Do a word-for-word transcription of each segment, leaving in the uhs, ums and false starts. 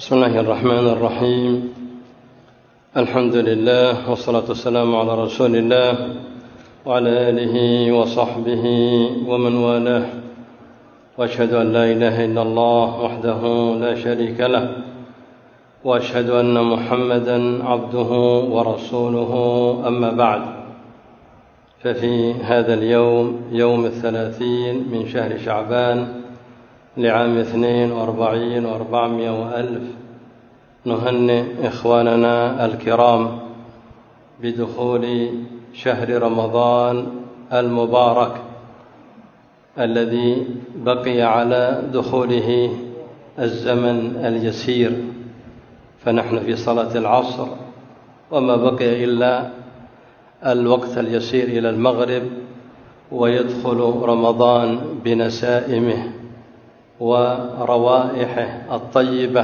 بسم الله الرحمن الرحيم. الحمد لله والصلاة والسلام على رسول الله وعلى آله وصحبه ومن والاه، وأشهد أن لا إله إلا الله وحده لا شريك له، وأشهد أن محمدا عبده ورسوله. أما بعد، ففي هذا اليوم يوم الثلاثين من شهر شعبان لعام اثنين وأربعين وأربعمائة وألف نهنئ إخواننا الكرام بدخول شهر رمضان المبارك الذي بقي على دخوله الزمن اليسير، فنحن في صلاة العصر وما بقي إلا الوقت اليسير إلى المغرب، ويدخل رمضان بنسائمه وروائحه الطيبة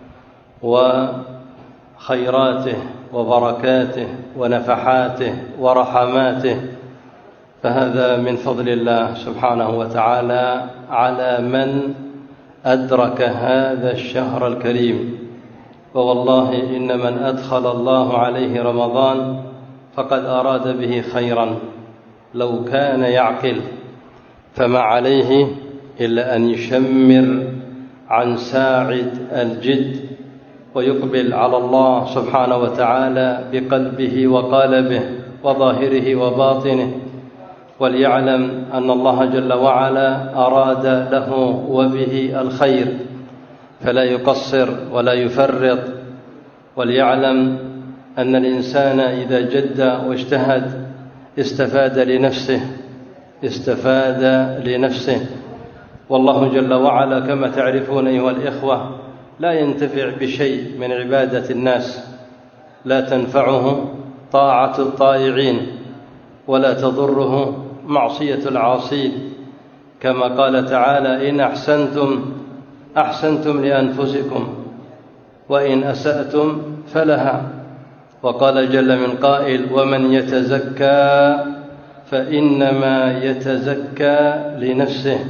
وخيراته وبركاته ونفحاته ورحماته، فهذا من فضل الله سبحانه وتعالى على من أدرك هذا الشهر الكريم. ووالله إن من أدخل الله عليه رمضان فقد أراد به خيرا لو كان يعقل، فما عليه إلا أن يشمر عن ساعد الجد ويقبل على الله سبحانه وتعالى بقلبه وقالبه وظاهره وباطنه، وليعلم أن الله جل وعلا أراد له وبه الخير فلا يقصر ولا يفرط، وليعلم أن الإنسان إذا جد واجتهد استفاد لنفسه استفاد لنفسه والله جل وعلا كما تعرفون أيها الإخوة لا ينتفع بشيء من عبادة الناس، لا تنفعه طاعة الطائعين ولا تضره معصية العاصين، كما قال تعالى: إن أحسنتم أحسنتم لأنفسكم وإن أسأتم فلها. وقال جل من قائل: ومن يتزكى فإنما يتزكى لنفسه.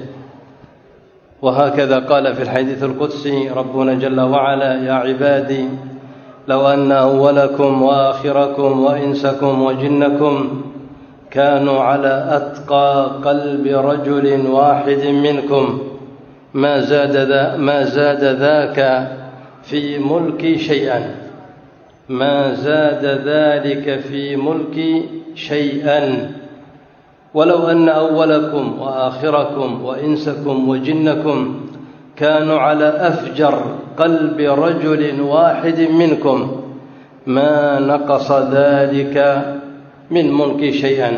وهكذا قال في الحديث القدسي ربنا جل وعلا: يا عبادي لو أن أولكم وآخركم وإنسكم وجنكم كانوا على أتقى قلب رجل واحد منكم ما زاد ذا ما زاد ذاك في ملكي شيئا ما زاد ذلك في ملكي شيئا ولو أن أولكم وآخركم وإنسكم وجنكم كانوا على أفجر قلب رجل واحد منكم ما نقص ذلك من ملكي شيئا.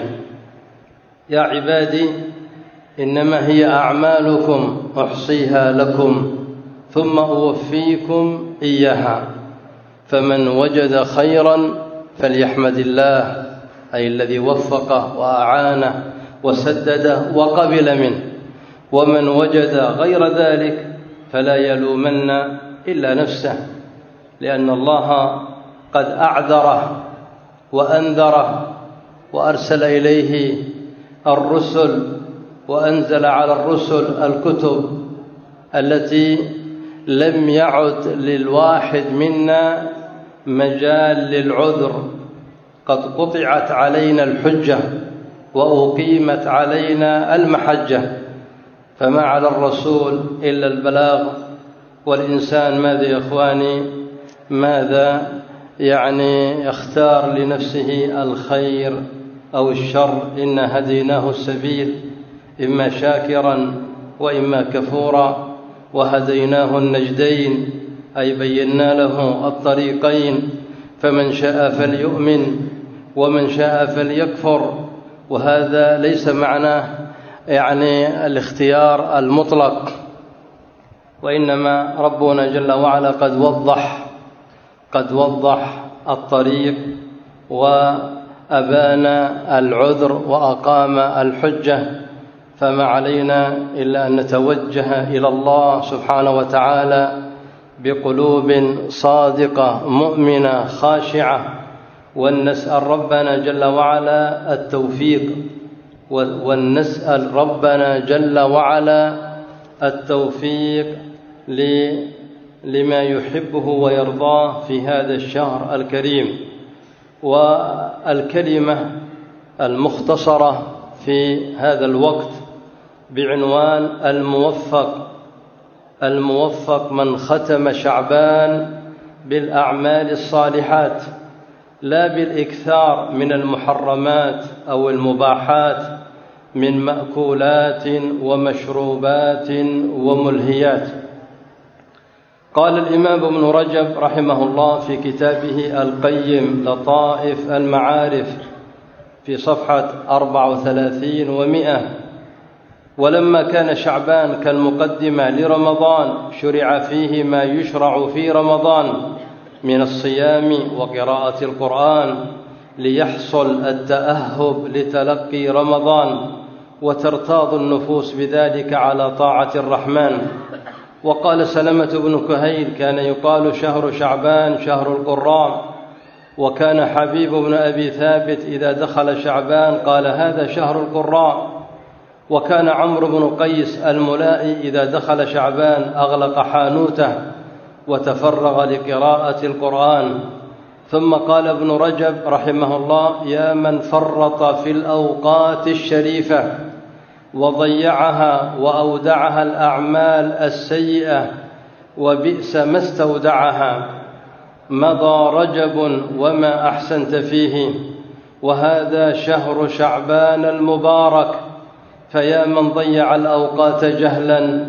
يا عبادي إنما هي أعمالكم أحصيها لكم ثم أوفيكم إياها، فمن وجد خيرا فليحمد الله، أي الذي وفقه وأعانه وسدده وقبل منه، ومن وجد غير ذلك فلا يلومن إلا نفسه، لأن الله قد أعذره وأنذره وأرسل إليه الرسل وأنزل على الرسل الكتب التي لم يعد للواحد منا مجال للعذر، قد قطعت علينا الحجة وأقيمت علينا المحجة، فما على الرسول إلا البلاغ، والإنسان ماذا يا إخواني ماذا يعني يختار لنفسه الخير أو الشر؟ إنا هديناه السبيل إما شاكرا وإما كفورا وهديناه النجدين، أي بينا له الطريقين، فمن شاء فليؤمن ومن شاء فليكفر. وهذا ليس معناه يعني الاختيار المطلق، وإنما ربنا جل وعلا قد وضح قد وضح الطريق وأبان العذر وأقام الحجة، فما علينا إلا أن نتوجه إلى الله سبحانه وتعالى بقلوب صادقة مؤمنة خاشعة، ونسأل ربنا جل وعلا التوفيق، ونسأل ربنا جل وعلا التوفيق لما يحبه ويرضاه في هذا الشهر الكريم. والكلمة المختصرة في هذا الوقت بعنوان الموفق. الموفق من ختم شعبان بالأعمال الصالحات، لا بالإكثار من المحرمات أو المباحات من مأكولات ومشروبات وملهيات. قال الإمام ابن رجب رحمه الله في كتابه القيم لطائف المعارف في صفحة أربعة وثلاثين ومئة: ولما كان شعبان كالمقدمة لرمضان شرع فيه ما يشرع في رمضان من الصيام وقراءة القرآن ليحصل التأهب لتلقي رمضان وترتاض النفوس بذلك على طاعة الرحمن. وقال سلمة بن كهيل: كان يقال شهر شعبان شهر القراء. وكان حبيب بن أبي ثابت إذا دخل شعبان قال: هذا شهر القراء. وكان عمرو بن قيس الملائي إذا دخل شعبان أغلق حانوته وتفرغ لقراءة القرآن. ثم قال ابن رجب رحمه الله: يا من فرط في الأوقات الشريفة وضيعها وأودعها الأعمال السيئة وبئس ما استودعها، مضى رجب وما أحسنت فيه، وهذا شهر شعبان المبارك، فيا من ضيع الأوقات جهلا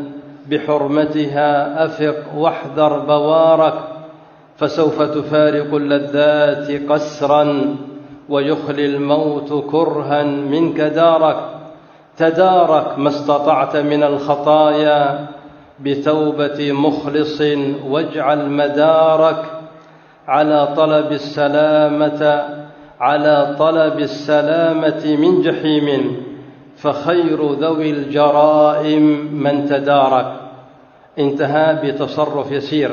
بحرمتها أفق واحذر بوارك، فسوف تفارق اللذات قسرا ويخلي الموت كرها منك دارك. تدارك ما استطعت من الخطايا بتوبة مخلص، واجعل مدارك على طلب السلامة على طلب السلامة من جحيم، فخير ذوي الجرائم من تدارك. انتهى بتصرف يسير.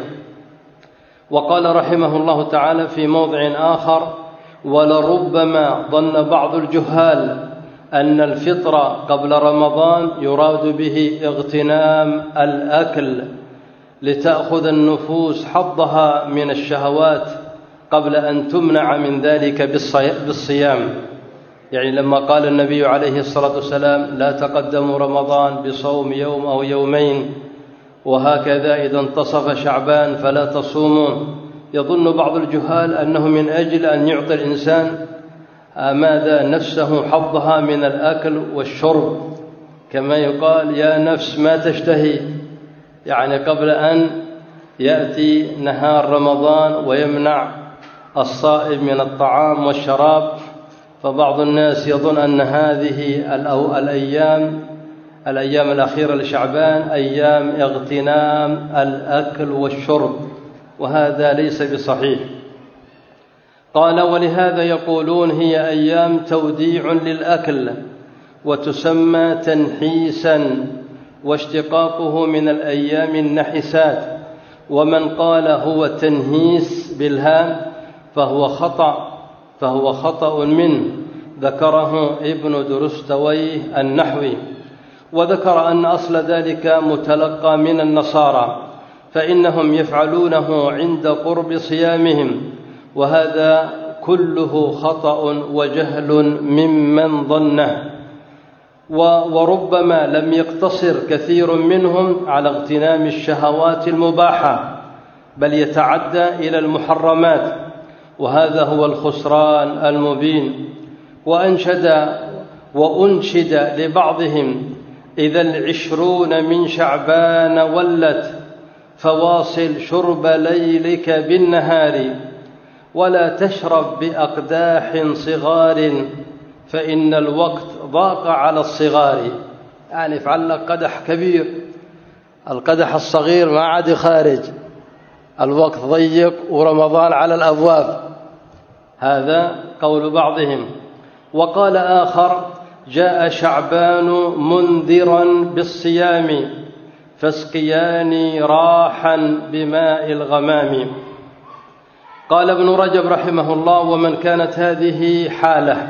وقال رحمه الله تعالى في موضع آخر: ولربما ظن بعض الجهال أن الفطر قبل رمضان يراد به اغتنام الأكل لتأخذ النفوس حظها من الشهوات قبل أن تمنع من ذلك بالصيام. يعني لما قال النبي عليه الصلاة والسلام: لا تقدموا رمضان بصوم يوم أو يومين، وهكذا إذا انتصف شعبان فلا تصوموا، يظن بعض الجهال أنه من أجل أن يعطي الإنسان ماذا نفسه حظها من الأكل والشرب، كما يقال: يا نفس ما تشتهي، يعني قبل أن يأتي نهار رمضان ويمنع الصائم من الطعام والشراب. فبعض الناس يظن أن هذه الأيام الأيام الأخيرة لشعبان أيام اغتنام الأكل والشرب، وهذا ليس بصحيح. قال: ولهذا يقولون هي أيام توديع للأكل، وتسمى تنحيسا، واشتقاقه من الأيام النحسات. ومن قال هو تنهيس بالهاء فهو خطأ فهو خطأ منه، ذكره ابن درستويه النحوي. وذكر أن أصل ذلك متلقى من النصارى، فإنهم يفعلونه عند قرب صيامهم، وهذا كله خطأ وجهل ممن ظنه. وربما لم يقتصر كثير منهم على اغتنام الشهوات المباحة، بل يتعدى إلى المحرمات، وهذا هو الخسران المبين. وأنشد وأنشد لبعضهم: إذا العشرون من شعبان ولت، فواصل شرب ليلك بالنهار، ولا تشرب بأقداح صغار، فإن الوقت ضاق على الصغار. يعني افعل لك قدح كبير، القدح الصغير ما عاد خارج، الوقت ضيق ورمضان على الأبواب. هذا قول بعضهم. وقال آخر: جاء شعبان منذرا بالصيام، فاسقياني راحا بماء الغمام. قال ابن رجب رحمه الله: ومن كانت هذه حاله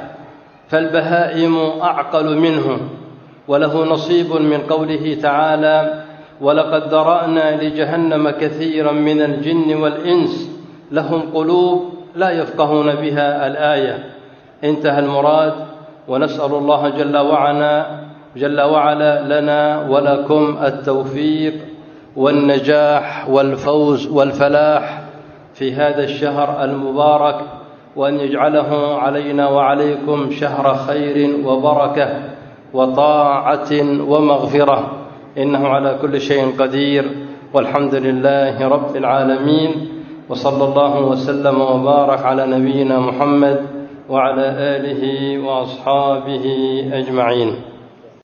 فالبهائم أعقل منه، وله نصيب من قوله تعالى: ولقد ذرأنا لجهنم كثيرا من الجن والإنس لهم قلوب لا يفقهون بها الآية. انتهى المراد، ونسأل الله جل وعلا جل وعلا لنا ولكم التوفيق والنجاح والفوز والفلاح في هذا الشهر المبارك، وأن يجعله علينا وعليكم شهر خير وبركة وطاعة ومغفرة، إنه على كل شيء قدير، والحمد لله رب العالمين، وصلى الله وسلم وبارك على نبينا محمد وعلى آله وأصحابه أجمعين.